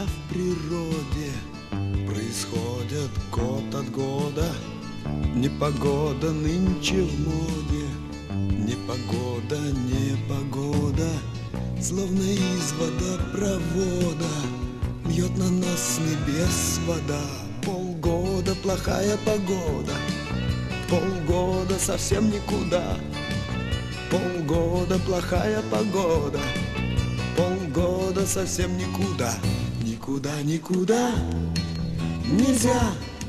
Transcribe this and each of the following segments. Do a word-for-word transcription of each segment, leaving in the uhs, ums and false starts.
в природе происходят год от года. Непогода нынче в моде, непогода, непогода, словно из водопровода льет на нас с небес вода. Полгода плохая погода, полгода совсем никуда. Полгода плохая погода, полгода совсем никуда. Никуда, никуда нельзя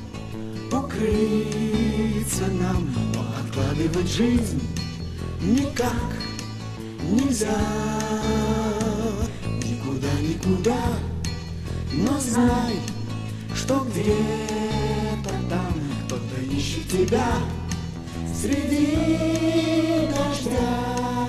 укрыться нам, но откладывать жизнь никак нельзя. Никуда, никуда, но знай, что где-то там кто-то ищет тебя среди дождя.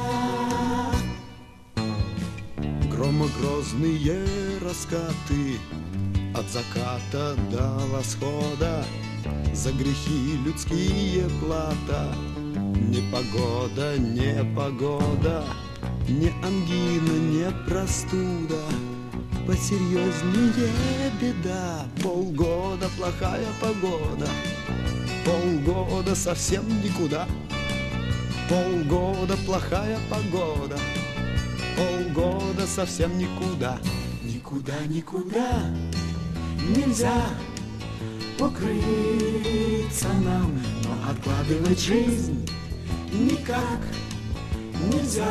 Громогрозные раскаты от заката до восхода, за грехи людские плата. Непогода, непогода, не ангина, не простуда, посерьезнее беда. Полгода плохая погода, полгода совсем никуда. Полгода плохая погода, полгода совсем никуда. Никуда, никуда нельзя укрыться нам, но откладывать жизнь никак нельзя.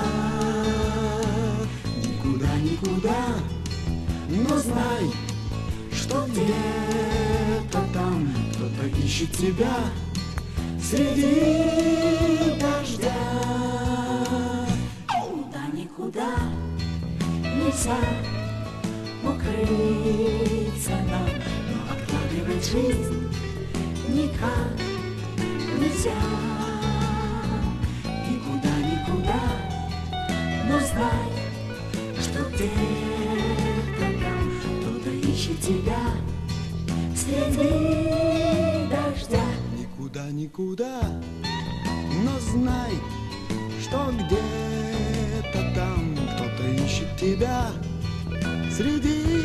Никуда, никуда, но знай, что где-то там кто-то ищет тебя среди дождя. Никуда, никуда нельзя укрыться нам, но откладывать жизнь никак нельзя. Никуда, никуда, но знай, что где-то там кто-то ищет тебя среди дождя. Никуда, никуда, но знай, что где-то там кто-то ищет тебя среди